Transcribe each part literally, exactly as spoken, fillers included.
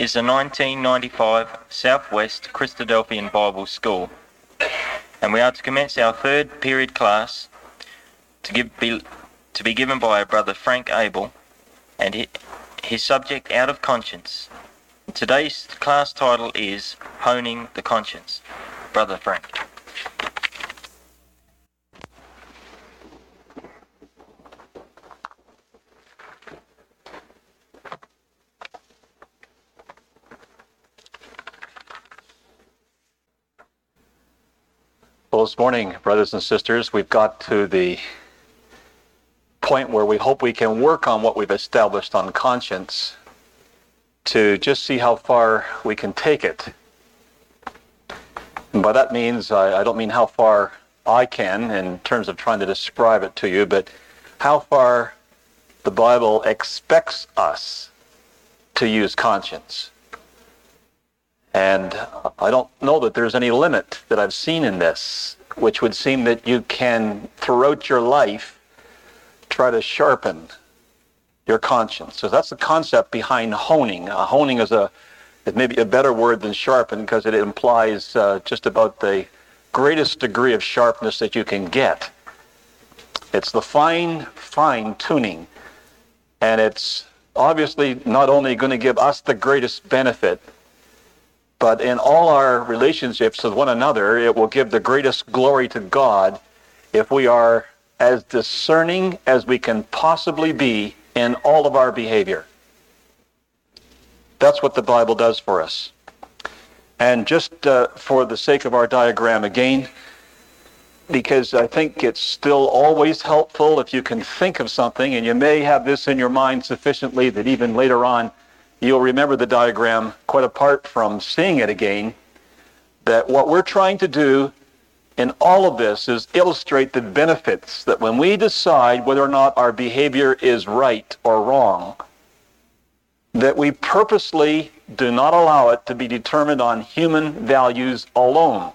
is the nineteen ninety-five Southwest Christadelphian Bible School, and we are to commence our third period class to give be, to be given by our brother Frank Abel, and his, his subject Out of Conscience. Today's class title is Honing the Conscience. Brother Frank. Well, this morning, brothers and sisters, we've got to the point where we hope we can work on what we've established on conscience to just see how far we can take it. And by that means, I, I don't mean how far I can in terms of trying to describe it to you, but how far the Bible expects us to use conscience. And I don't know that there's any limit that I've seen in this, which would seem that you can, throughout your life, try to sharpen your conscience. So that's the concept behind honing. Uh, honing is a is maybe a better word than sharpen because it implies uh, just about the greatest degree of sharpness that you can get. It's the fine, fine tuning. And it's obviously not only going to give us the greatest benefit, but in all our relationships with one another, it will give the greatest glory to God if we are as discerning as we can possibly be in all of our behavior. That's what the Bible does for us. And just uh, for the sake of our diagram again, because I think it's still always helpful if you can think of something, and you may have this in your mind sufficiently that even later on you'll remember the diagram quite apart from seeing it again, that what we're trying to do in all of this is illustrate the benefits that when we decide whether or not our behavior is right or wrong, that we purposely do not allow it to be determined on human values alone.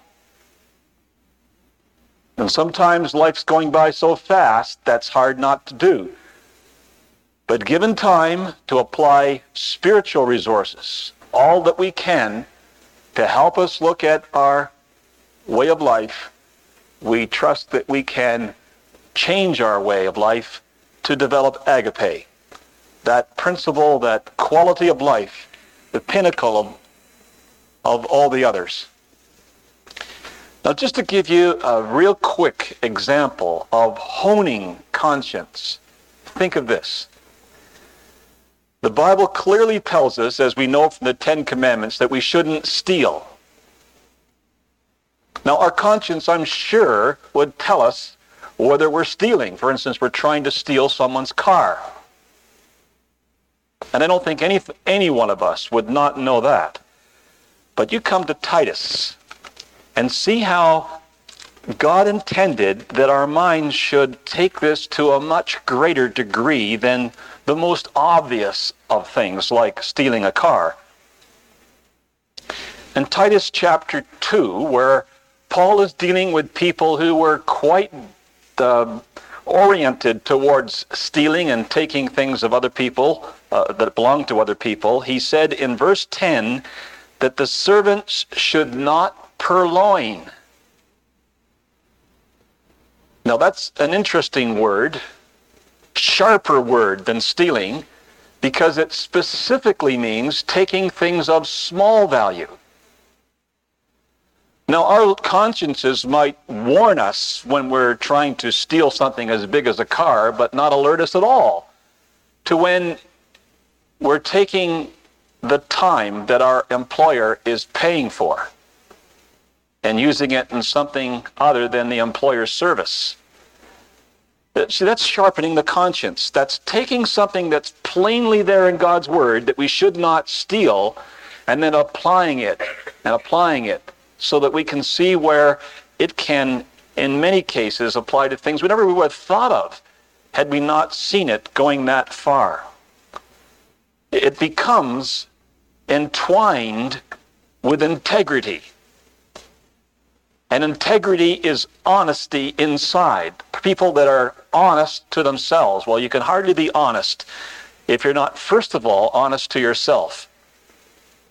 And sometimes life's going by so fast, that's hard not to do. But given time to apply spiritual resources, all that we can, to help us look at our way of life, we trust that we can change our way of life to develop agape, that principle, that quality of life, the pinnacle of, of all the others. Now, just to give you a real quick example of honing conscience, think of this. The Bible clearly tells us, as we know from the Ten Commandments, that we shouldn't steal. Now, our conscience, I'm sure, would tell us whether we're stealing. For instance, we're trying to steal someone's car. And I don't think any, any one of us would not know that. But you come to Titus and see how God intended that our minds should take this to a much greater degree than the most obvious of things, like stealing a car. In Titus chapter two, where Paul is dealing with people who were quite uh, oriented towards stealing and taking things of other people uh, that belong to other people, he said in verse ten that the servants should not purloin. Now that's an interesting word, sharper word than stealing, because it specifically means taking things of small value. Now, our consciences might warn us when we're trying to steal something as big as a car, but not alert us at all to when we're taking the time that our employer is paying for and using it in something other than the employer's service. See, that's sharpening the conscience. That's taking something that's plainly there in God's Word that we should not steal, and then applying it and applying it so that we can see where it can, in many cases, apply to things we never would have thought of had we not seen it going that far. It becomes entwined with integrity. And integrity is honesty inside. People that are honest to themselves. Well, you can hardly be honest if you're not, first of all, honest to yourself.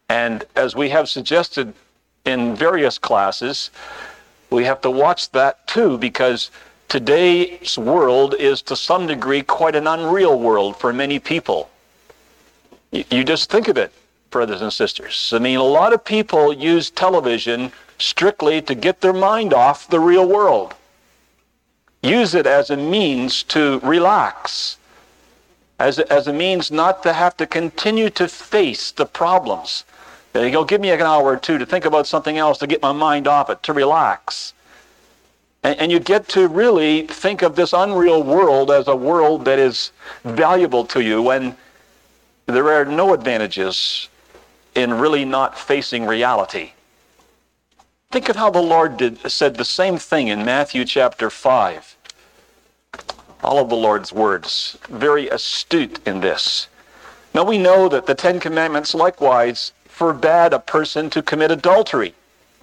And as we have suggested in various classes, we have to watch that too, because today's world is to some degree quite an unreal world for many people. You, you just think of it, brothers and sisters. I mean, a lot of people use television strictly to get their mind off the real world. Use it as a means to relax, as a, as a means not to have to continue to face the problems. You go, give me an hour or two to think about something else, to get my mind off it, to relax. And, and you get to really think of this unreal world as a world that is valuable to you, when there are no advantages in really not facing reality. Think of how the Lord did, said the same thing in Matthew chapter five. All of the Lord's words, very astute in this. Now we know that the Ten Commandments likewise forbade a person to commit adultery.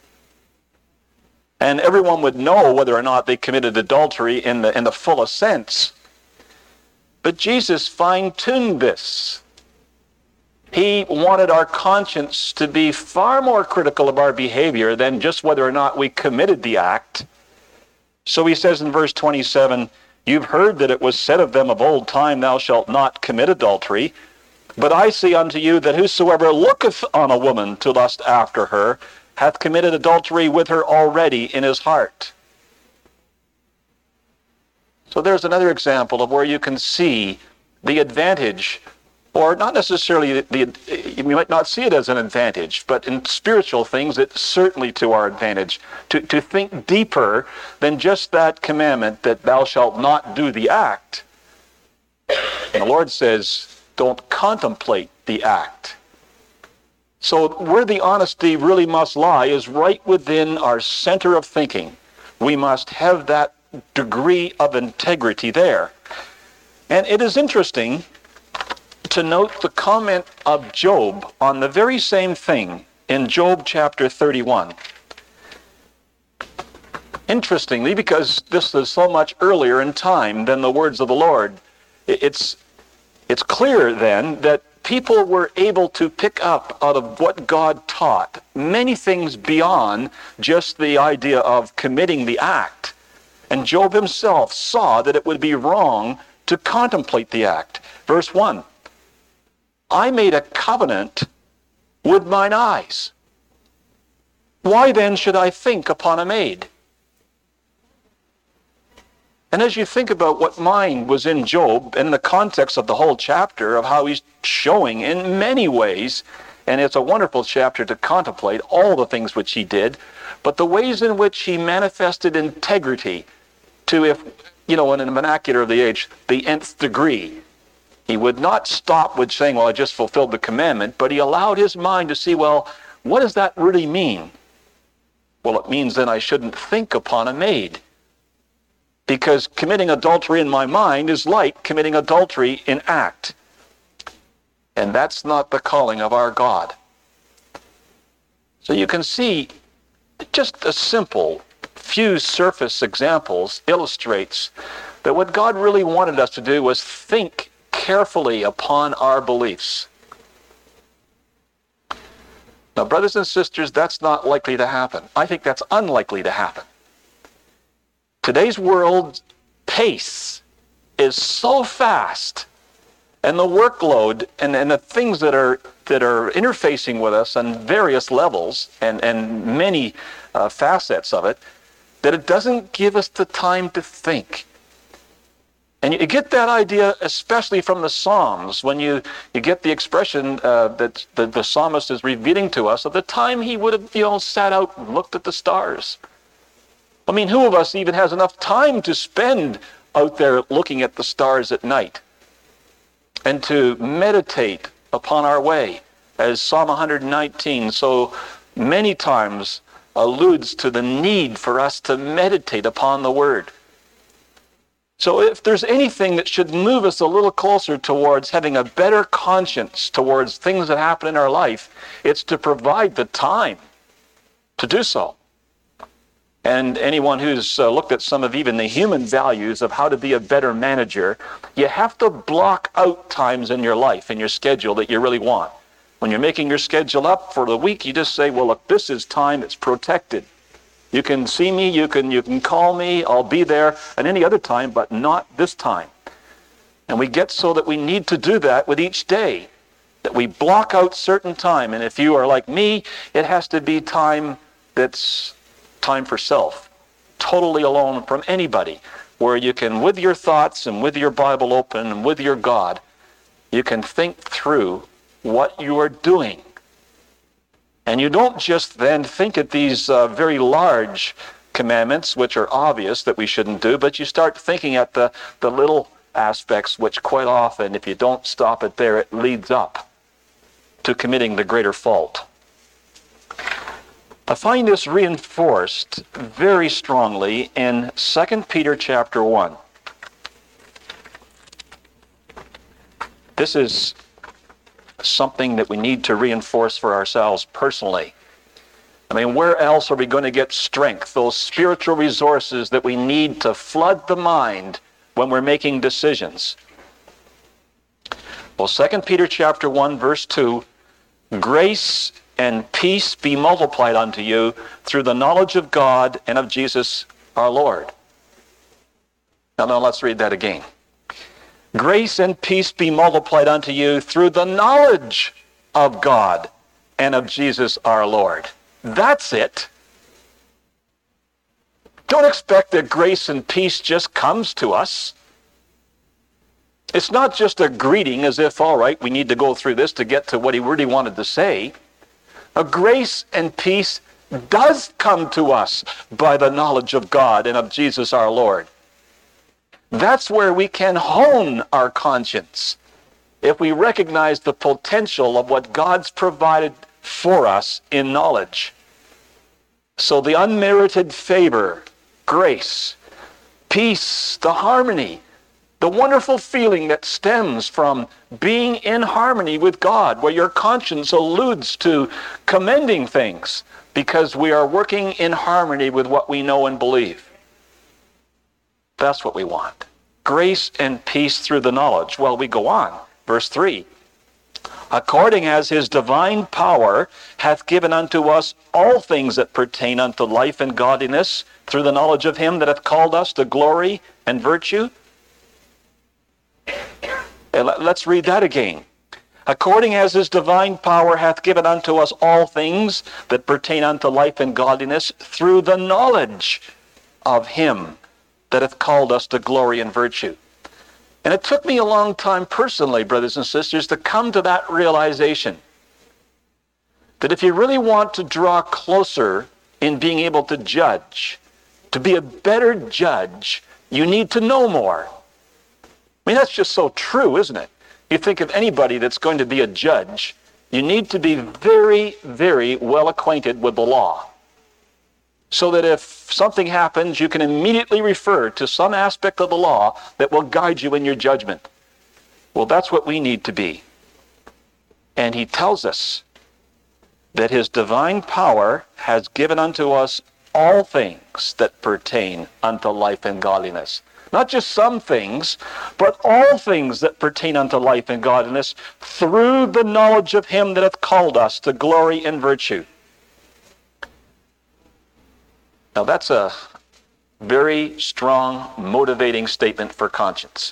And everyone would know whether or not they committed adultery in the, in the fullest sense. But Jesus fine-tuned this. He wanted our conscience to be far more critical of our behavior than just whether or not we committed the act. So he says in verse twenty-seven, "You've heard that it was said of them of old time, thou shalt not commit adultery. But I say unto you that whosoever looketh on a woman to lust after her hath committed adultery with her already in his heart." So there's another example of where you can see the advantage, or not necessarily, the, the, you might not see it as an advantage, but in spiritual things it's certainly to our advantage, to, to think deeper than just that commandment that thou shalt not do the act. And the Lord says, don't contemplate the act. So where the honesty really must lie is right within our center of thinking. We must have that degree of integrity there. And it is interesting to note the comment of Job on the very same thing in Job chapter thirty-one. Interestingly, because this is so much earlier in time than the words of the Lord, it's, it's clear then that people were able to pick up out of what God taught many things beyond just the idea of committing the act. And Job himself saw that it would be wrong to contemplate the act. Verse one, "I made a covenant with mine eyes. Why then should I think upon a maid?" And as you think about what mind was in Job, in the context of the whole chapter, of how he's showing in many ways, and it's a wonderful chapter to contemplate all the things which he did, but the ways in which he manifested integrity to, if, you know, in the vernacular of the age, the nth degree. He would not stop with saying, well, I just fulfilled the commandment, but he allowed his mind to see, well, what does that really mean? Well, it means then I shouldn't think upon a maid. Because committing adultery in my mind is like committing adultery in act. And that's not the calling of our God. So you can see just a simple few surface examples illustrates that what God really wanted us to do was think carefully upon our beliefs. Now, brothers and sisters, that's not likely to happen. I think that's unlikely to happen. Today's world pace is so fast, and the workload and, and the things that are that are interfacing with us on various levels and, and many uh, facets of it, that it doesn't give us the time to think. And you get that idea especially from the Psalms, when you, you get the expression uh, that the, the psalmist is revealing to us of the time he would have, you know, sat out and looked at the stars. I mean, who of us even has enough time to spend out there looking at the stars at night and to meditate upon our way, as Psalm one nineteen so many times alludes to the need for us to meditate upon the Word. So if there's anything that should move us a little closer towards having a better conscience towards things that happen in our life, it's to provide the time to do so. And anyone who's uh, looked at some of even the human values of how to be a better manager, you have to block out times in your life, in your schedule, that you really want. When you're making your schedule up for the week, you just say, well, look, this is time, it's protected. You can see me, you can, you can call me, I'll be there at any other time, but not this time. And we get so that we need to do that with each day, that we block out certain time. And if you are like me, it has to be time that's time for self, totally alone from anybody, where you can, with your thoughts and with your Bible open and with your God, you can think through what you are doing. And you don't just then think at these uh, very large commandments, which are obvious that we shouldn't do, but you start thinking at the, the little aspects, which quite often, if you don't stop it there, it leads up to committing the greater fault. I find this reinforced very strongly in Second Peter chapter one. This is something that we need to reinforce for ourselves personally. I mean, where else are we going to get strength, those spiritual resources that we need to flood the mind when we're making decisions? Well, Second Peter chapter one, verse two, grace and peace be multiplied unto you through the knowledge of God and of Jesus our Lord. Now, now let's read that again. Grace and peace be multiplied unto you through the knowledge of God and of Jesus our Lord. That's it. Don't expect that grace and peace just comes to us. It's not just a greeting as if, all right, we need to go through this to get to what he really wanted to say. A grace and peace does come to us by the knowledge of God and of Jesus our Lord. That's where we can hone our conscience, if we recognize the potential of what God's provided for us in knowledge. So the unmerited favor, grace, peace, the harmony, the wonderful feeling that stems from being in harmony with God, where your conscience alludes to commending things because we are working in harmony with what we know and believe. That's what we want. Grace and peace through the knowledge. Well, we go on. Verse three. According as his divine power hath given unto us all things that pertain unto life and godliness, through the knowledge of him that hath called us to glory and virtue. And let's read that again. According as his divine power hath given unto us all things that pertain unto life and godliness, through the knowledge of him that hath called us to glory and virtue. And it took me a long time personally, brothers and sisters, to come to that realization that if you really want to draw closer in being able to judge, to be a better judge, you need to know more. I mean, that's just so true, isn't it? You think of anybody that's going to be a judge, you need to be very, very well acquainted with the law, so that if something happens, you can immediately refer to some aspect of the law that will guide you in your judgment. Well, that's what we need to be. And he tells us that his divine power has given unto us all things that pertain unto life and godliness. Not just some things, but all things that pertain unto life and godliness, through the knowledge of him that hath called us to glory and virtue. Now that's a very strong, motivating statement for conscience.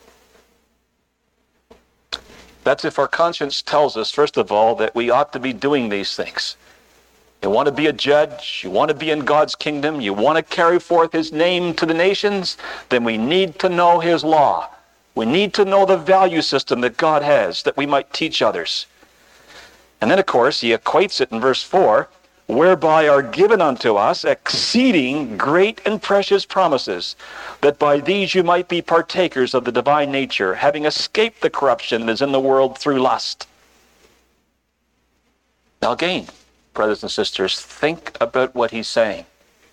That's if our conscience tells us, first of all, that we ought to be doing these things. You want to be a judge, you want to be in God's kingdom, you want to carry forth his name to the nations, then we need to know his law. We need to know the value system that God has, that we might teach others. And then, of course, he equates it in verse four, whereby are given unto us exceeding great and precious promises, that by these you might be partakers of the divine nature, having escaped the corruption that is in the world through lust. Now again, brothers and sisters, think about what he's saying.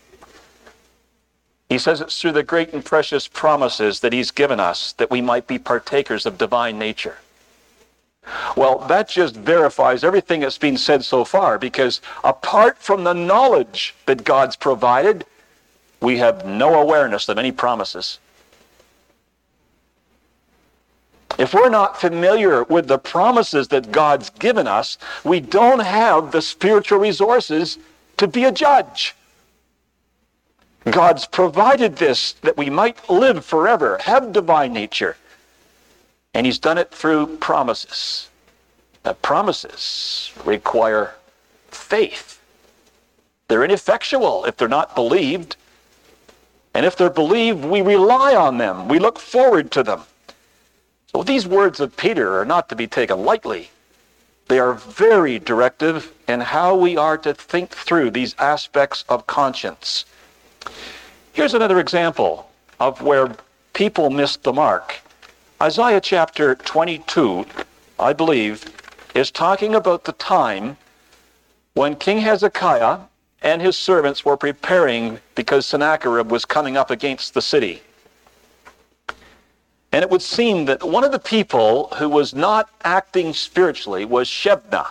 He says it's through the great and precious promises that he's given us that we might be partakers of divine nature. Well, that just verifies everything that's been said so far, because apart from the knowledge that God's provided, we have no awareness of any promises. If we're not familiar with the promises that God's given us, we don't have the spiritual resources to be a judge. God's provided this that we might live forever, have divine nature. And he's done it through promises. Now, promises require faith. They're ineffectual if they're not believed. And if they're believed, we rely on them. We look forward to them. So these words of Peter are not to be taken lightly. They are very directive in how we are to think through these aspects of conscience. Here's another example of where people missed the mark. Isaiah chapter twenty-two, I believe, is talking about the time when King Hezekiah and his servants were preparing because Sennacherib was coming up against the city. And it would seem that one of the people who was not acting spiritually was Shebna.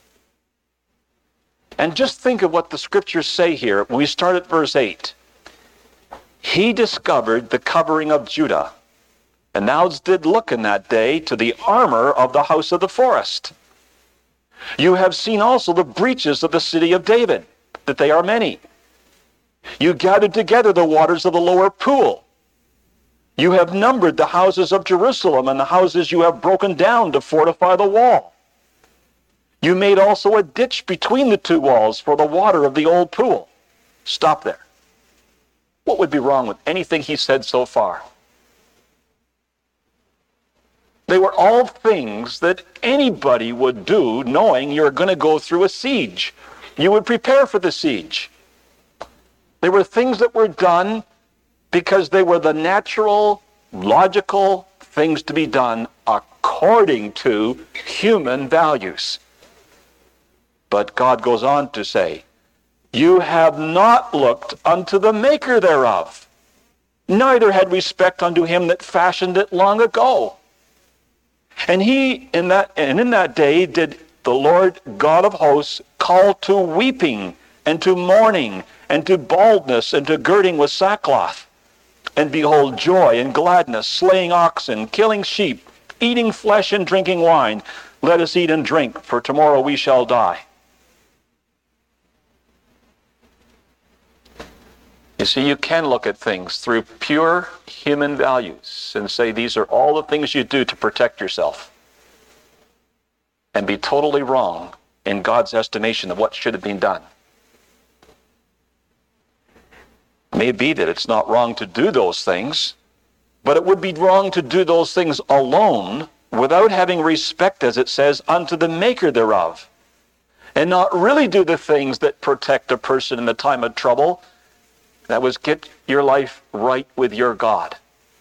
And just think of what the scriptures say here when we start at verse eight. He discovered the covering of Judah, and thou did look in that day to the armor of the house of the forest. You have seen also the breaches of the city of David, that they are many. You gathered together the waters of the lower pool. You have numbered the houses of Jerusalem, and the houses you have broken down to fortify the wall. You made also a ditch between the two walls for the water of the old pool. Stop there. What would be wrong with anything he said so far? They were all things that anybody would do knowing you're going to go through a siege. You would prepare for the siege. They were things that were done because they were the natural, logical things to be done according to human values. But God goes on to say, you have not looked unto the maker thereof, neither had respect unto him that fashioned it long ago. And he, in that, and in that day did the Lord God of hosts call to weeping, and to mourning, and to baldness, and to girding with sackcloth. And behold, joy and gladness, slaying oxen, killing sheep, eating flesh and drinking wine. Let us eat and drink, for tomorrow we shall die. You see, you can look at things through pure human values and say these are all the things you do to protect yourself, and be totally wrong in God's estimation of what should have been done. It may be that it's not wrong to do those things, but it would be wrong to do those things alone without having respect, as it says, unto the maker thereof, and not really do the things that protect a person in the time of trouble. That was get your life right with your God.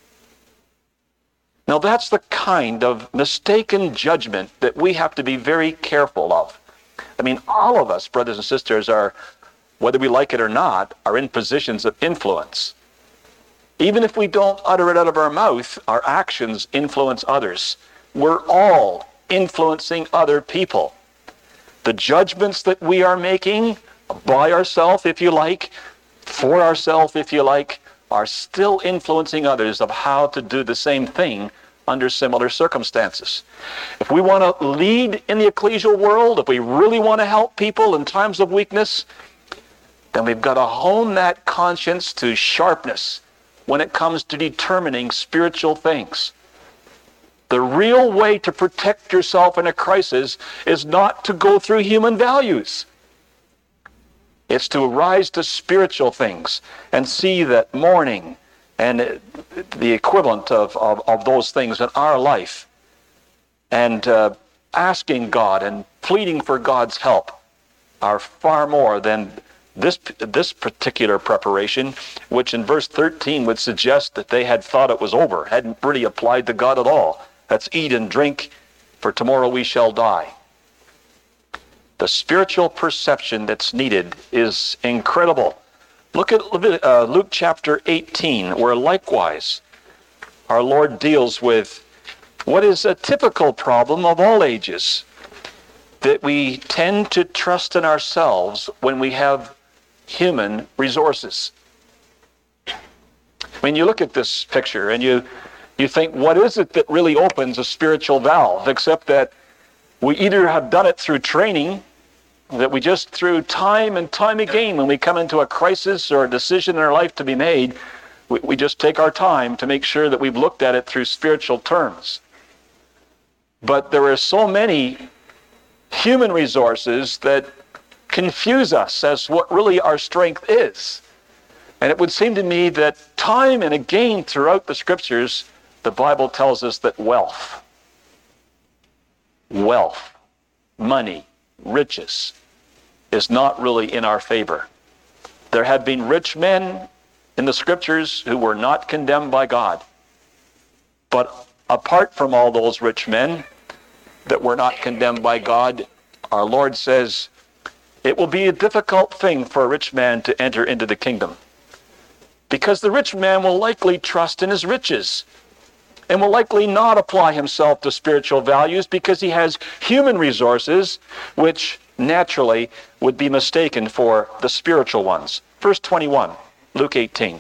Now that's the kind of mistaken judgment that we have to be very careful of. I mean, all of us, brothers and sisters, are, whether we like it or not, are in positions of influence. Even if we don't utter it out of our mouth, our actions influence others. We're all influencing other people. The judgments that we are making by ourselves, if you like, for ourselves, if you like, are still influencing others of how to do the same thing under similar circumstances. If we want to lead in the ecclesial world, if we really want to help people in times of weakness, then we've got to hone that conscience to sharpness when it comes to determining spiritual things. The real way to protect yourself in a crisis is not to go through human values. It's to rise to spiritual things and see that mourning and the equivalent of, of, of those things in our life, and uh, asking God and pleading for God's help are far more than this, this particular preparation, which in verse thirteen would suggest that they had thought it was over, hadn't really applied to God at all. Let's eat and drink, for tomorrow we shall die. The spiritual perception that's needed is incredible. Look at uh, Luke chapter eighteen, where likewise our Lord deals with what is a typical problem of all ages, that we tend to trust in ourselves when we have human resources. When you look at this picture and you You think, what is it that really opens a spiritual valve? Except that we either have done it through training, that we just through time and time again, when we come into a crisis or a decision in our life to be made, we, we just take our time to make sure that we've looked at it through spiritual terms. But there are so many human resources that confuse us as what really our strength is. And it would seem to me that time and again throughout the scriptures, the Bible tells us that wealth, wealth, money, riches, is not really in our favor. There have been rich men in the scriptures who were not condemned by God. But apart from all those rich men that were not condemned by God, our Lord says, it will be a difficult thing for a rich man to enter into the kingdom. Because the rich man will likely trust in his riches and will likely not apply himself to spiritual values because he has human resources which naturally would be mistaken for the spiritual ones. Verse twenty-one, Luke eighteen.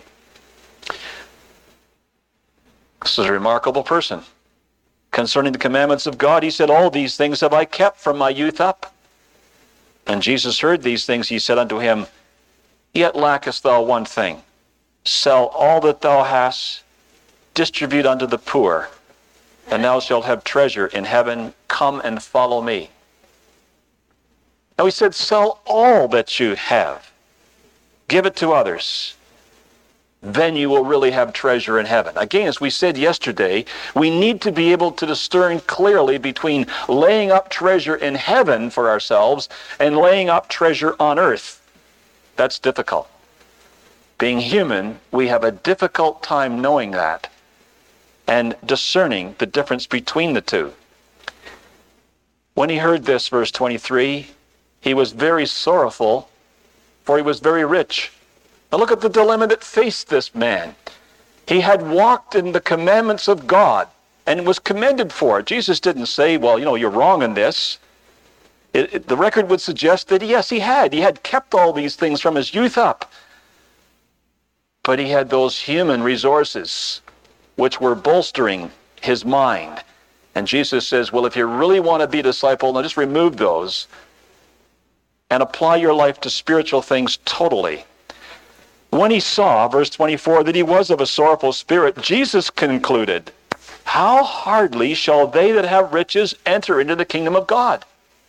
This is a remarkable person. Concerning the commandments of God, he said, all these things have I kept from my youth up. And Jesus heard these things. He said unto him, yet lackest thou one thing. Sell all that thou hast, distribute unto the poor, and thou shalt have treasure in heaven. Come and follow me. Now he said, sell all that you have. Give it to others. Then you will really have treasure in heaven. Again, as we said yesterday, we need to be able to discern clearly between laying up treasure in heaven for ourselves and laying up treasure on earth. That's difficult. Being human, we have a difficult time knowing that and discerning the difference between the two. When he heard this, verse twenty-three, he was very sorrowful, for he was very rich. Now look at the dilemma that faced this man. He had walked in the commandments of God and was commended for it. Jesus didn't say, well, you know, you're wrong in this. It, it, the record would suggest that, yes, he had. He had kept all these things from his youth up. But he had those human resources which were bolstering his mind. And Jesus says, well, if you really want to be a disciple, now just remove those and apply your life to spiritual things totally. When he saw, verse twenty-four, that he was of a sorrowful spirit, Jesus concluded, how hardly shall they that have riches enter into the kingdom of God?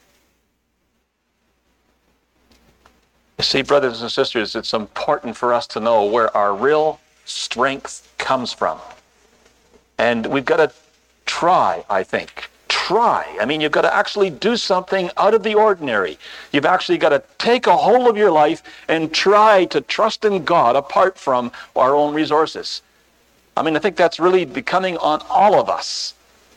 You see, brothers and sisters, it's important for us to know where our real strength comes from. And we've got to try, I think. Try. I mean, you've got to actually do something out of the ordinary. You've actually got to take a hold of your life and try to trust in God apart from our own resources. I mean, I think that's really becoming on all of us.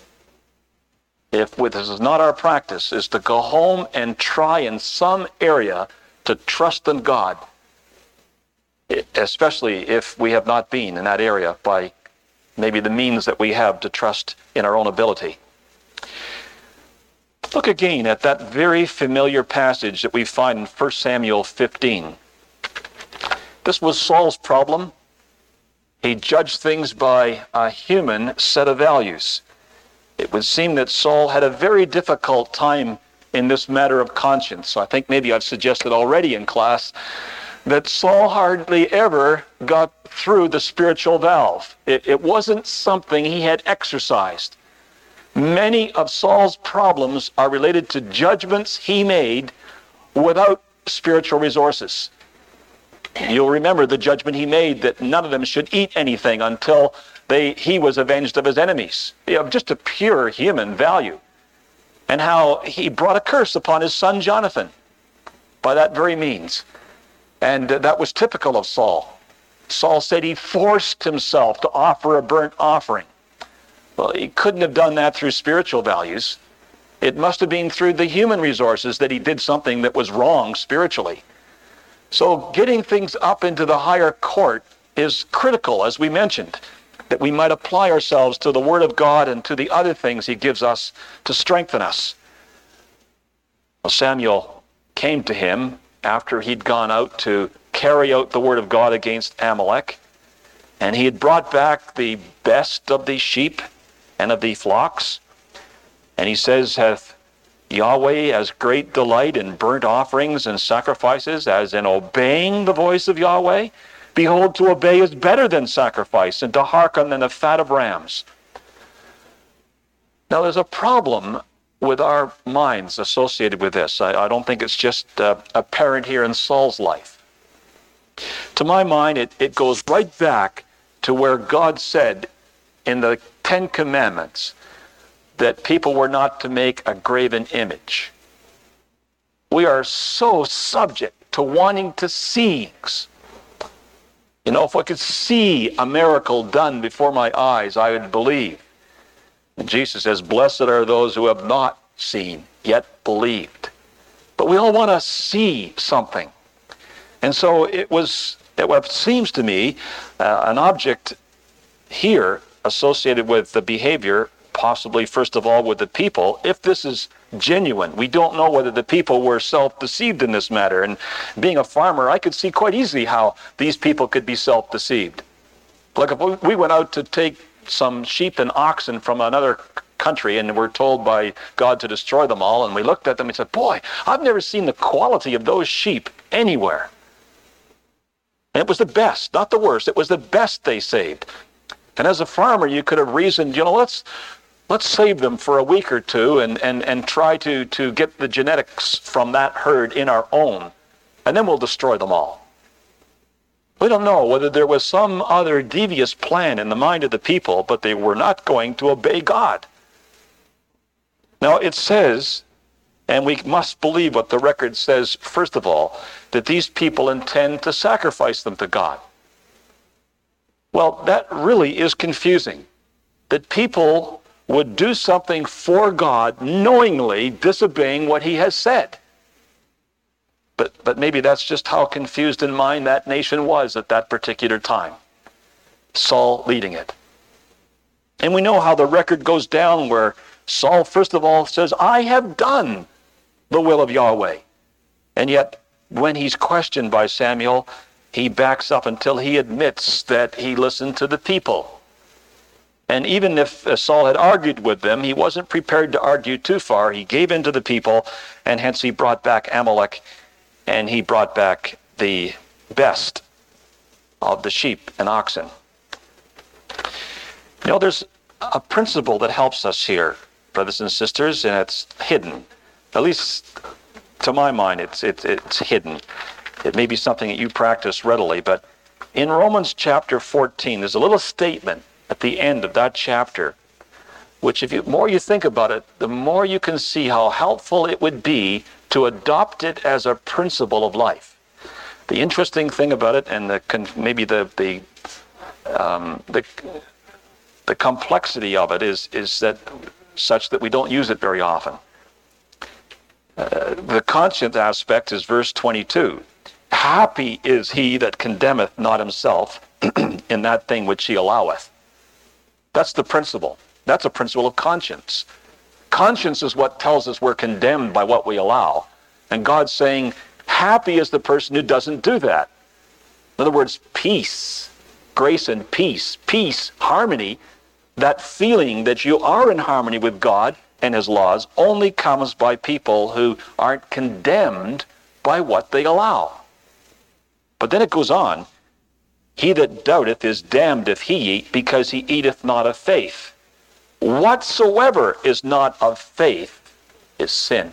If this is not our practice, is to go home and try in some area to trust in God, especially if we have not been in that area by maybe the means that we have to trust in our own ability. Look again at that very familiar passage that we find in First Samuel fifteen. This was Saul's problem. He judged things by a human set of values. It would seem that Saul had a very difficult time in this matter of conscience. So I think maybe I've suggested already in class that Saul hardly ever got through the spiritual valve. It, it wasn't something he had exercised. Many of Saul's problems are related to judgments he made without spiritual resources. You'll remember the judgment he made that none of them should eat anything until they, he was avenged of his enemies. You know, just a pure human value. And how he brought a curse upon his son Jonathan by that very means. And uh, that was typical of Saul. Saul said he forced himself to offer a burnt offering. Well, he couldn't have done that through spiritual values. It must have been through the human resources that he did something that was wrong spiritually. So getting things up into the higher court is critical, as we mentioned, that we might apply ourselves to the Word of God and to the other things he gives us to strengthen us. Well, Samuel came to him after he'd gone out to carry out the Word of God against Amalek. And he had brought back the best of the sheep and of the flocks. And he says, hath Yahweh as great delight in burnt offerings and sacrifices as in obeying the voice of Yahweh? Behold, to obey is better than sacrifice, and to hearken than the fat of rams. Now there's a problem with our minds associated with this. I, I don't think it's just uh, apparent here in Saul's life. To my mind, it, it goes right back to where God said in the Ten Commandments that people were not to make a graven image. We are so subject to wanting to see things. You know, if I could see a miracle done before my eyes, I would believe. And Jesus says, blessed are those who have not seen, yet believed. But we all want to see something. And so it was, it seems to me, uh, an object here associated with the behavior, possibly first of all with the people, if this is genuine. We don't know whether the people were self-deceived in this matter. And being a farmer, I could see quite easily how these people could be self-deceived. Like if we went out to take some sheep and oxen from another country and were told by God to destroy them all, and we looked at them and said, boy, I've never seen the quality of those sheep anywhere. And it was the best, not the worst. It was the best they saved. And as a farmer, you could have reasoned, you know, let's let's save them for a week or two and, and, and try to, to get the genetics from that herd in our own, and then we'll destroy them all. We don't know whether there was some other devious plan in the mind of the people, but they were not going to obey God. Now it says, and we must believe what the record says, first of all, that these people intend to sacrifice them to God. Well, that really is confusing. That people would do something for God knowingly disobeying what he has said. But but maybe that's just how confused in mind that nation was at that particular time. Saul leading it. And we know how the record goes down where Saul first of all says, I have done the will of Yahweh. And yet when he's questioned by Samuel, he backs up until he admits that he listened to the people. And even if Saul had argued with them, he wasn't prepared to argue too far. He gave in to the people, and hence he brought back Amalek, and he brought back the best of the sheep and oxen. You know, there's a principle that helps us here, brothers and sisters, and it's hidden. At least to my mind, it's, it's, it's hidden. It may be something that you practice readily, but in Romans chapter fourteen, there's a little statement at the end of that chapter, which if you more you think about it, the more you can see how helpful it would be to adopt it as a principle of life. The interesting thing about it, and the maybe the the um, the the complexity of it is is that such that we don't use it very often. Uh, the conscience aspect is verse twenty-two. Happy is he that condemneth not himself in that thing which he alloweth. That's the principle. That's a principle of conscience. Conscience is what tells us we're condemned by what we allow. And God's saying, happy is the person who doesn't do that. In other words, peace, grace and peace, peace, harmony, that feeling that you are in harmony with God and his laws only comes by people who aren't condemned by what they allow. But then it goes on, he that doubteth is damned if he eat, because he eateth not of faith. Whatsoever is not of faith is sin.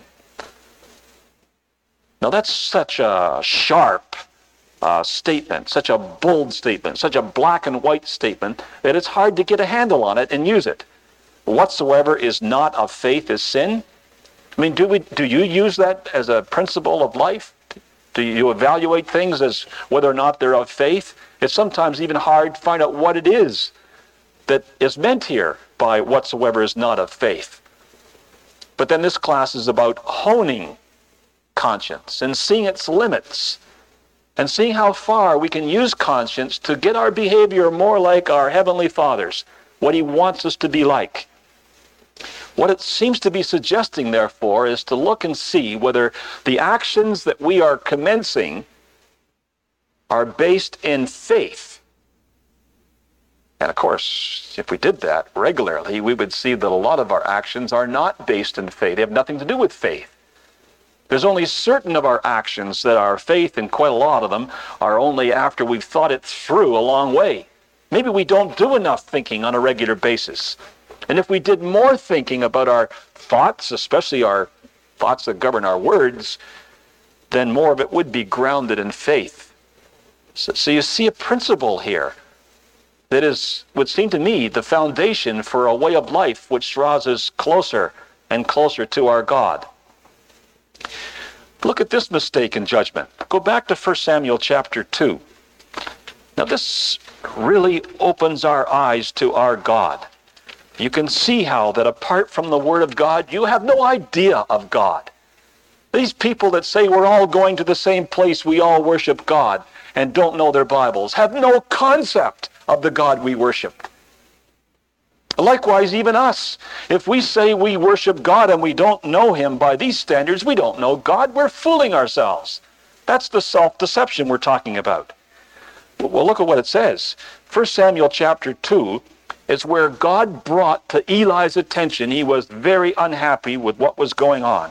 Now that's such a sharp uh, statement, such a bold statement, such a black and white statement, that it's hard to get a handle on it and use it. Whatsoever is not of faith is sin. I mean, do we? Do you use that as a principle of life? Do you evaluate things as whether or not they're of faith? It's sometimes even hard to find out what it is that is meant here by whatsoever is not of faith. But then this class is about honing conscience and seeing its limits and seeing how far we can use conscience to get our behavior more like our Heavenly Father's, what he wants us to be like. What it seems to be suggesting, therefore, is to look and see whether the actions that we are commencing are based in faith And of course, if we did that regularly, we would see that a lot of our actions are not based in faith. They have nothing to do with faith. There's only certain of our actions that are faith, and quite a lot of them are only after we've thought it through a long way. Maybe we don't do enough thinking on a regular basis. And if we did more thinking about our thoughts, especially our thoughts that govern our words, then more of it would be grounded in faith. So, so you see a principle here that is, would seem to me, the foundation for a way of life which draws us closer and closer to our God. Look at this mistake in judgment. Go back to First Samuel chapter two. Now this really opens our eyes to our God. You can see how that apart from the Word of God, you have no idea of God. These people that say we're all going to the same place, we all worship God, and don't know their Bibles, have no concept of the God we worship. Likewise, even us. If we say we worship God and we don't know Him by these standards, we don't know God. We're fooling ourselves. That's the self-deception we're talking about. Well, look at what it says. First Samuel chapter two is where God brought to Eli's attention. He was very unhappy with what was going on.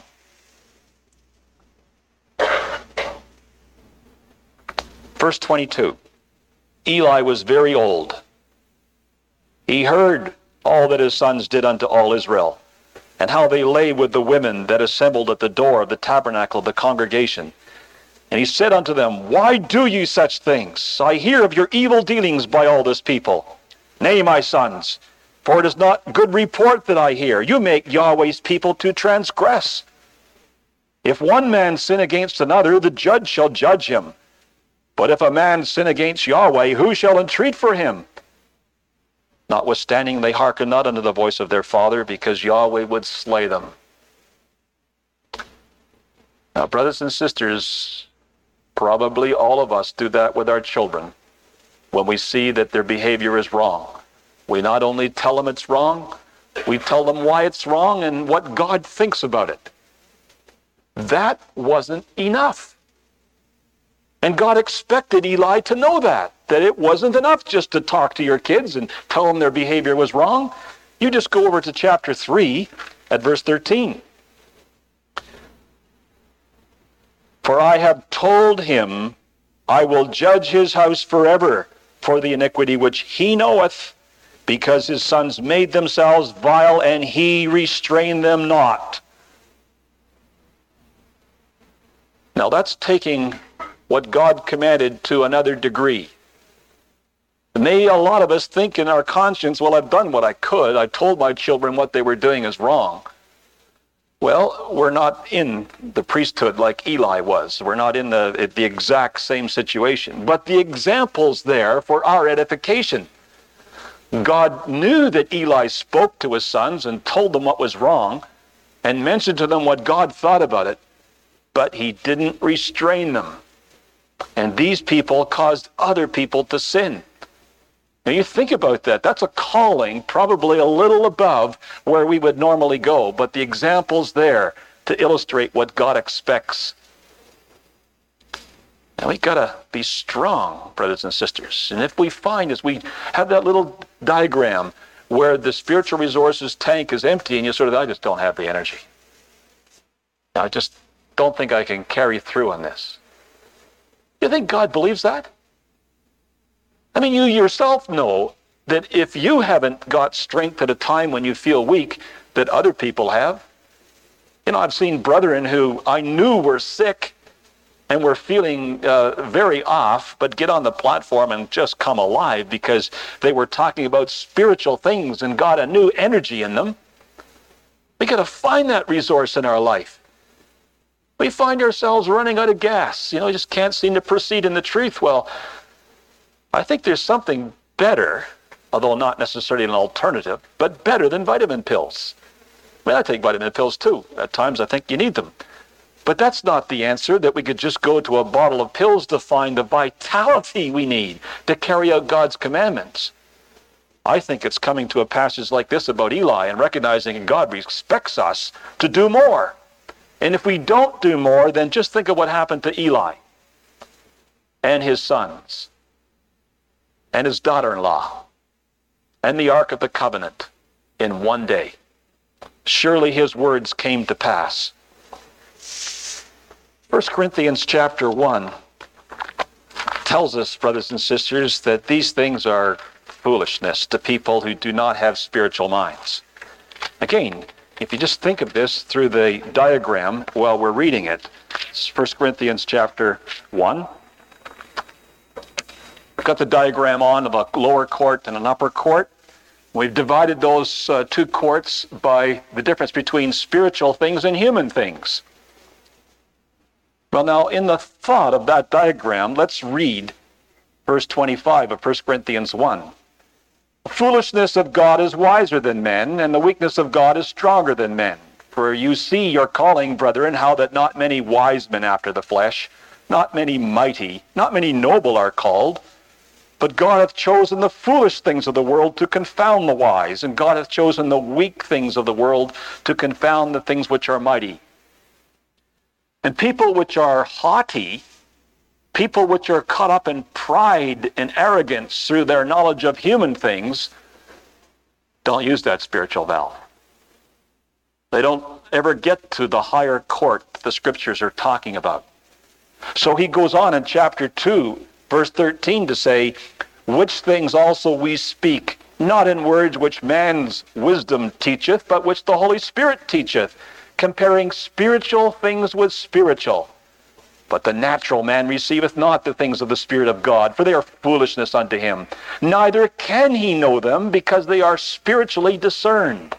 Verse twenty-two. Eli was very old. He heard all that his sons did unto all Israel, and how they lay with the women that assembled at the door of the tabernacle of the congregation. And he said unto them, Why do ye such things? I hear of your evil dealings by all this people. Nay, my sons, for it is not good report that I hear. You make Yahweh's people to transgress. If one man sin against another, the judge shall judge him. But if a man sin against Yahweh, who shall entreat for him? Notwithstanding, they hearken not unto the voice of their father, because Yahweh would slay them. Now, brothers and sisters, probably all of us do that with our children. When we see that their behavior is wrong, we not only tell them it's wrong, we tell them why it's wrong and what God thinks about it. That wasn't enough. And God expected Eli to know that, that it wasn't enough just to talk to your kids and tell them their behavior was wrong. You just go over to chapter three at verse thirteen. For I have told him, I will judge his house forever for the iniquity which he knoweth, because his sons made themselves vile, and he restrained them not. Now that's taking what God commanded to another degree. May a lot of us think in our conscience, well, I've done what I could. I told my children what they were doing is wrong. Well, we're not in the priesthood like Eli was. We're not in the, the exact same situation. But the example's there for our edification. God knew that Eli spoke to his sons and told them what was wrong and mentioned to them what God thought about it, but he didn't restrain them. And these people caused other people to sin. Now you think about that. That's a calling probably a little above where we would normally go, but the example's there to illustrate what God expects. Now we've got to be strong, brothers and sisters. And if we find, as we have that little diagram where the spiritual resources tank is empty and you sort of, I just don't have the energy. I just don't think I can carry through on this. You think God believes that? I mean, you yourself know that if you haven't got strength at a time when you feel weak, that other people have. You know, I've seen brethren who I knew were sick and were feeling uh, very off, but get on the platform and just come alive because they were talking about spiritual things and got a new energy in them. We got to find that resource in our life. We find ourselves running out of gas. You know, just can't seem to proceed in the truth. Well, I think there's something better, although not necessarily an alternative, but better than vitamin pills. I mean, I take vitamin pills too. At times I think you need them. But that's not the answer, that we could just go to a bottle of pills to find the vitality we need to carry out God's commandments. I think it's coming to a passage like this about Eli and recognizing God expects us to do more. And if we don't do more, then just think of what happened to Eli and his sons and his daughter-in-law and the Ark of the Covenant in one day. Surely his words came to pass. First Corinthians chapter one tells us, brothers and sisters, that these things are foolishness to people who do not have spiritual minds. Again, if you just think of this through the diagram while we're reading it, it's First Corinthians chapter one. We've got the diagram on of a lower court and an upper court. We've divided those uh, two courts by the difference between spiritual things and human things. Well, now, in the thought of that diagram, let's read verse twenty-five of First Corinthians one. The foolishness of God is wiser than men, and the weakness of God is stronger than men. For you see your calling, brethren, how that not many wise men after the flesh, not many mighty, not many noble are called, but God hath chosen the foolish things of the world to confound the wise, and God hath chosen the weak things of the world to confound the things which are mighty. And people which are haughty, people which are caught up in pride and arrogance through their knowledge of human things, don't use that spiritual valve. They don't ever get to the higher court that the scriptures are talking about. So he goes on in chapter two, verse thirteen to say, which things also we speak, not in words which man's wisdom teacheth, but which the Holy Spirit teacheth, comparing spiritual things with spiritual. But the natural man receiveth not the things of the Spirit of God, for they are foolishness unto him. Neither can he know them, because they are spiritually discerned.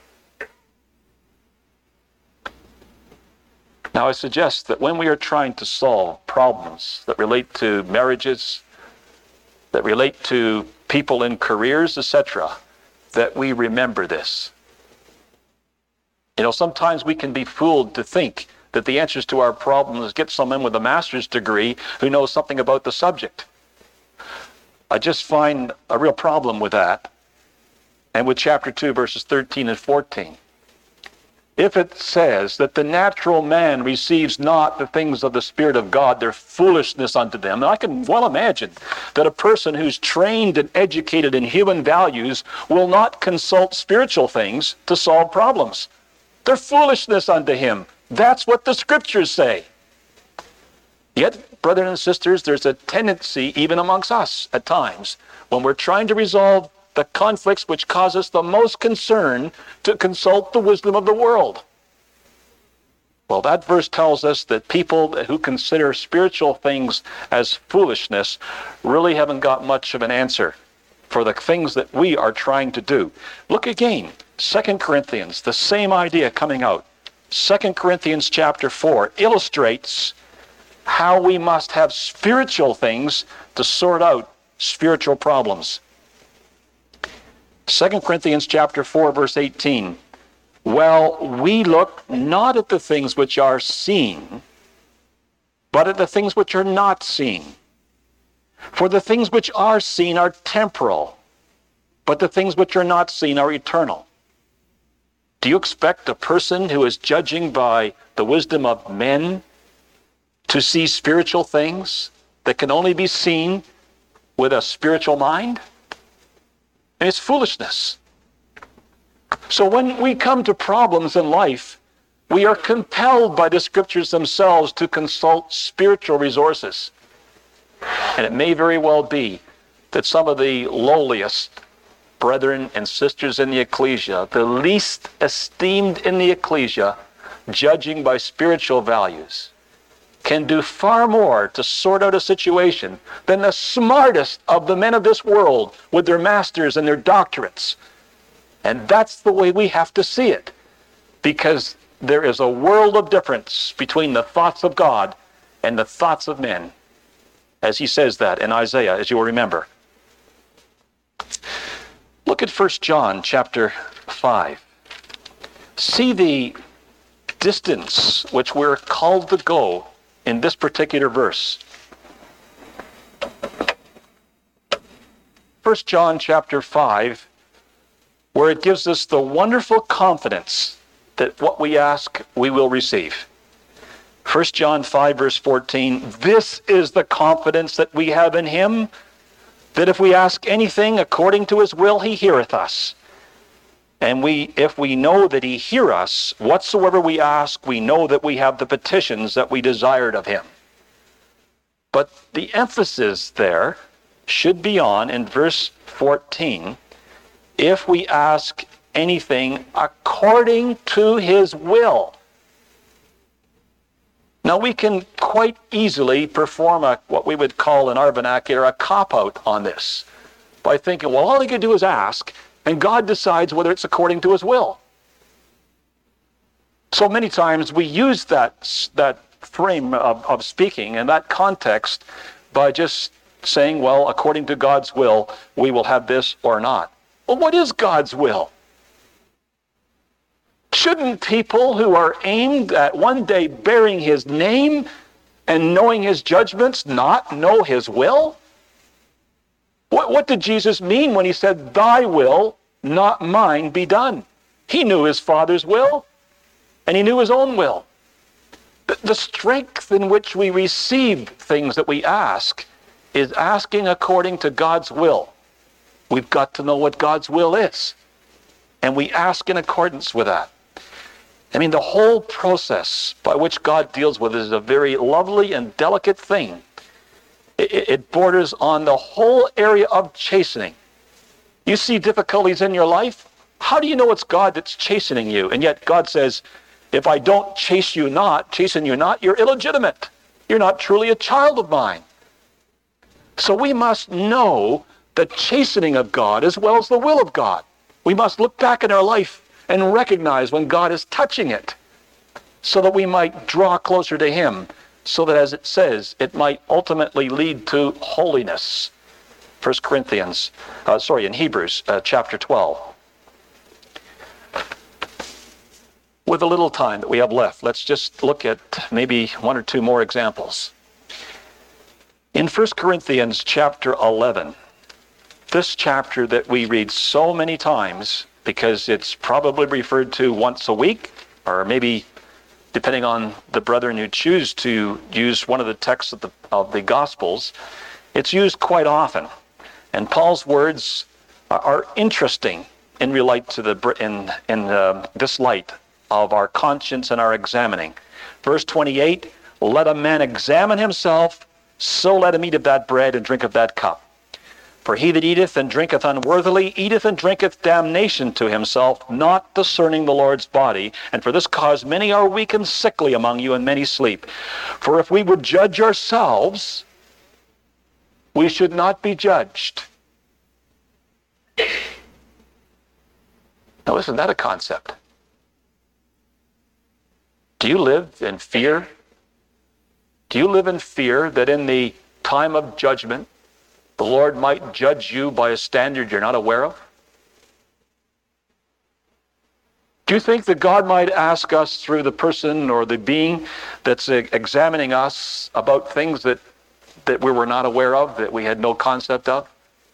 Now I suggest that when we are trying to solve problems that relate to marriages, that relate to people in careers, et cetera, that we remember this. You know, sometimes we can be fooled to think that the answers to our problems is get someone with a master's degree who knows something about the subject. I just find a real problem with that, and with chapter two, verses thirteen and fourteen. If it says that the natural man receives not the things of the Spirit of God, they're foolishness unto them, and I can well imagine that a person who's trained and educated in human values will not consult spiritual things to solve problems. They're foolishness unto him. That's what the scriptures say. Yet, brothers and sisters, there's a tendency, even amongst us at times, when we're trying to resolve the conflicts which cause us the most concern, to consult the wisdom of the world. Well, that verse tells us that people who consider spiritual things as foolishness really haven't got much of an answer for the things that we are trying to do. Look again, Second Corinthians, the same idea coming out. Second Corinthians chapter four illustrates how we must have spiritual things to sort out spiritual problems. Second Corinthians chapter four, verse eighteen. Well, we look not at the things which are seen, but at the things which are not seen. For the things which are seen are temporal, but the things which are not seen are eternal. Do you expect a person who is judging by the wisdom of men to see spiritual things that can only be seen with a spiritual mind? And it's foolishness. So when we come to problems in life, we are compelled by the scriptures themselves to consult spiritual resources. And it may very well be that some of the lowliest brethren and sisters in the ecclesia, the least esteemed in the ecclesia, judging by spiritual values, can do far more to sort out a situation than the smartest of the men of this world with their masters and their doctorates. And that's the way we have to see it, because there is a world of difference between the thoughts of God and the thoughts of men, as he says that in Isaiah, as you will remember. Look at First John chapter five. See the distance which we're called to go in this particular verse. First John chapter five, where it gives us the wonderful confidence that what we ask, we will receive. First John five, verse fourteen, this is the confidence that we have in him, that if we ask anything according to his will, he heareth us. And we, if we know that he hear us, whatsoever we ask, we know that we have the petitions that we desired of him. But the emphasis there should be on, in verse fourteen, if we ask anything according to his will. Now we can quite easily perform a, what we would call in our vernacular, a cop-out on this, by thinking, well, all he can do is ask, and God decides whether it's according to his will. So many times we use that, that frame of, of speaking in that context by just saying, well, according to God's will, we will have this or not. Well, what is God's will? Shouldn't people who are aimed at one day bearing his name and knowing his judgments not know his will? What, what did Jesus mean when he said, thy will, not mine, be done? He knew his Father's will, and he knew his own will. The, the strength in which we receive things that we ask is asking according to God's will. We've got to know what God's will is, and we ask in accordance with that. I mean, the whole process by which God deals with it is a very lovely and delicate thing. It, it borders on the whole area of chastening. You see difficulties in your life, how do you know it's God that's chastening you? And yet God says, if I don't chase you not, chasten you not, you're illegitimate. You're not truly a child of mine. So we must know the chastening of God as well as the will of God. We must look back in our life and recognize when God is touching it, so that we might draw closer to him, so that, as it says, it might ultimately lead to holiness. First Corinthians, uh, sorry, in Hebrews uh, chapter twelve. With a little time that we have left, let's just look at maybe one or two more examples. In First Corinthians chapter eleven, this chapter that we read so many times, because it's probably referred to once a week, or maybe, depending on the brethren who choose to use one of the texts of the, of the Gospels, it's used quite often. And Paul's words are, are interesting in relate to the in in uh, this light of our conscience and our examining. Verse twenty-eight: "Let a man examine himself, so let him eat of that bread and drink of that cup. For he that eateth and drinketh unworthily eateth and drinketh damnation to himself, not discerning the Lord's body. And for this cause many are weak and sickly among you, and many sleep. For if we would judge ourselves, we should not be judged." Now, isn't that a concept? Do you live in fear? Do you live in fear that in the time of judgment, the Lord might judge you by a standard you're not aware of? Do you think that God might ask us through the person or the being that's examining us about things that, that we were not aware of, that we had no concept of?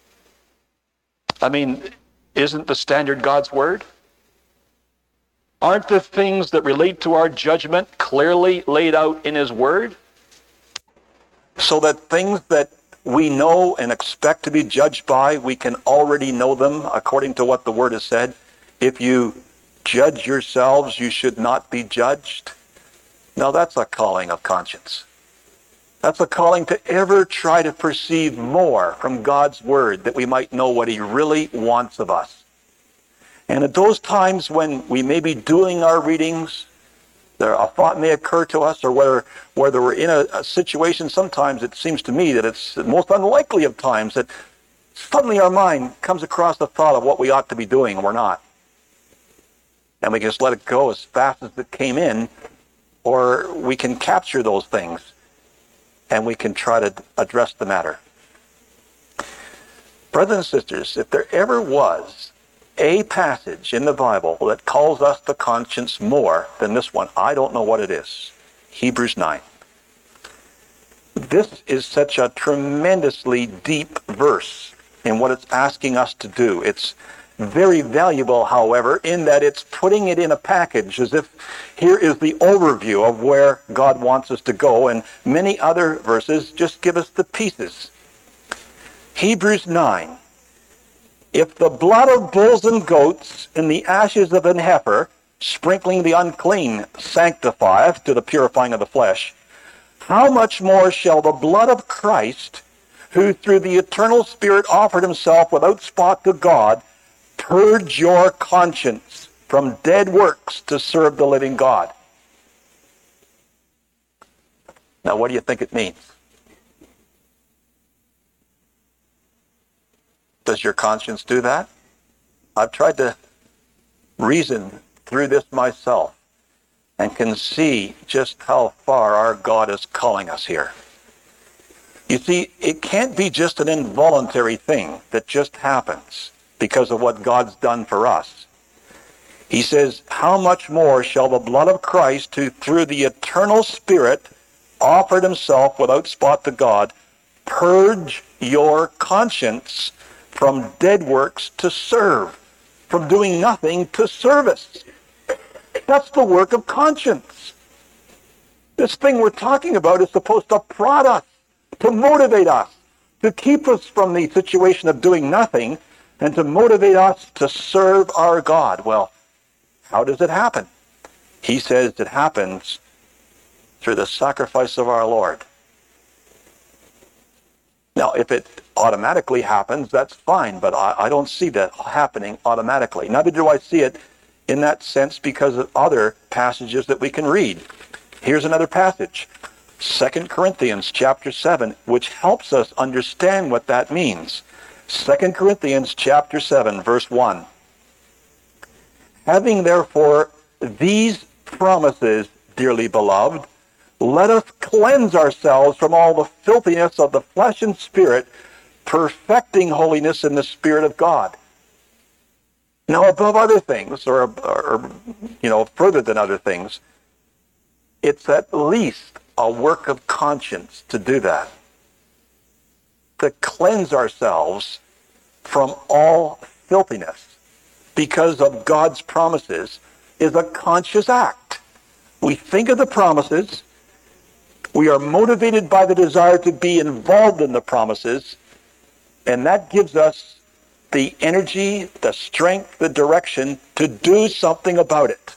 I mean, isn't the standard God's word? Aren't the things that relate to our judgment clearly laid out in his word? So that things that we know and expect to be judged by, we can already know them according to what the word has said. If you judge yourselves, you should not be judged. Now that's a calling of conscience. That's a calling to ever try to perceive more from God's word, that we might know what he really wants of us. And at those times when we may be doing our readings, there a thought may occur to us, or whether whether we're in a, a situation, sometimes it seems to me that it's most unlikely of times that suddenly our mind comes across the thought of what we ought to be doing and we're not. And we can just let it go as fast as it came in, or we can capture those things and we can try to address the matter. Brothers and sisters, if there ever was a passage in the Bible that calls us to conscience more than this one, I don't know what it is. Hebrews nine. This is such a tremendously deep verse in what it's asking us to do. It's very valuable, however, in that it's putting it in a package, as if here is the overview of where God wants us to go, and many other verses just give us the pieces. Hebrews nine. If the blood of bulls and goats and the ashes of an heifer, sprinkling the unclean, sanctifieth to the purifying of the flesh, how much more shall the blood of Christ, who through the eternal Spirit offered himself without spot to God, purge your conscience from dead works to serve the living God? Now, what do you think it means? Does your conscience do that? I've tried to reason through this myself and can see just how far our God is calling us here. You see, it can't be just an involuntary thing that just happens because of what God's done for us. He says, how much more shall the blood of Christ, who through the eternal Spirit offered himself without spot to God, purge your conscience from dead works to serve, from doing nothing to service. That's the work of conscience. This thing we're talking about is supposed to prod us, to motivate us, to keep us from the situation of doing nothing, and to motivate us to serve our God. Well, how does it happen? He says it happens through the sacrifice of our Lord. Now, if it automatically happens, that's fine, but I, I don't see that happening automatically. Neither do I see it in that sense because of other passages that we can read. Here's another passage, Second Corinthians chapter seven, which helps us understand what that means. Second Corinthians chapter seven, verse one. Having therefore these promises, dearly beloved, let us cleanse ourselves from all the filthiness of the flesh and spirit, perfecting holiness in the Spirit of God. Now, above other things, or, or you know, further than other things, it's at least a work of conscience to do that. To cleanse ourselves from all filthiness because of God's promises is a conscious act. We think of the promises. We are motivated by the desire to be involved in the promises, and that gives us the energy, the strength, the direction to do something about it.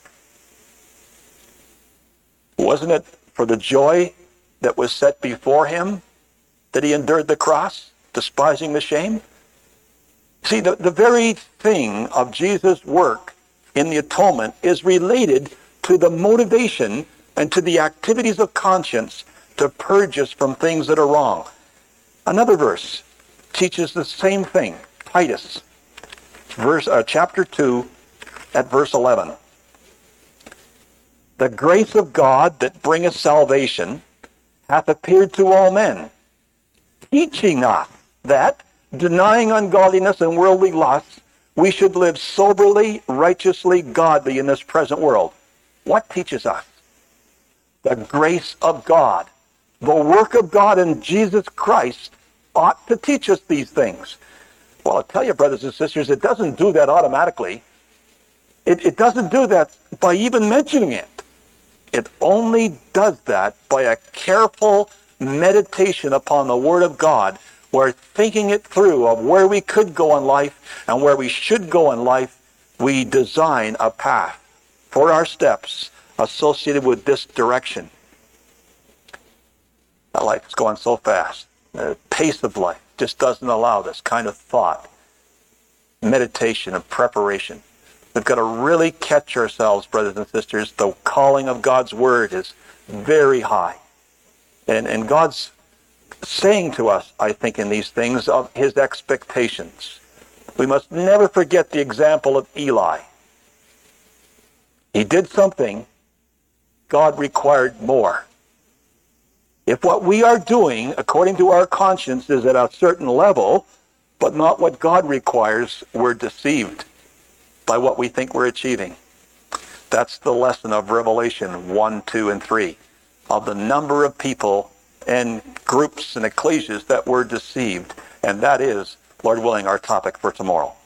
Wasn't it for the joy that was set before him that he endured the cross, despising the shame? See, the, the very thing of Jesus' work in the atonement is related to the motivation and to the activities of conscience to purge us from things that are wrong. Another verse teaches the same thing. Titus, verse, uh, chapter two, at verse eleven. The grace of God that bringeth salvation hath appeared to all men, teaching us that, denying ungodliness and worldly lusts, we should live soberly, righteously, godly in this present world. What teaches us? The grace of God. The work of God in Jesus Christ ought to teach us these things. Well, I'll tell you, brothers and sisters, it doesn't do that automatically. It, it doesn't do that by even mentioning it. It only does that by a careful meditation upon the Word of God, where thinking it through of where we could go in life and where we should go in life, we design a path for our steps associated with this direction. Our life is going so fast. The pace of life just doesn't allow this kind of thought, meditation, and preparation. We've got to really catch ourselves, brothers and sisters. The calling of God's Word is very high. And, and God's saying to us, I think, in these things of his expectations. We must never forget the example of Eli. He did something, God required more. If what we are doing, according to our conscience, is at a certain level, but not what God requires, we're deceived by what we think we're achieving. That's the lesson of Revelation one, two, and three, of the number of people and groups and ecclesias that were deceived. And that is, Lord willing, our topic for tomorrow.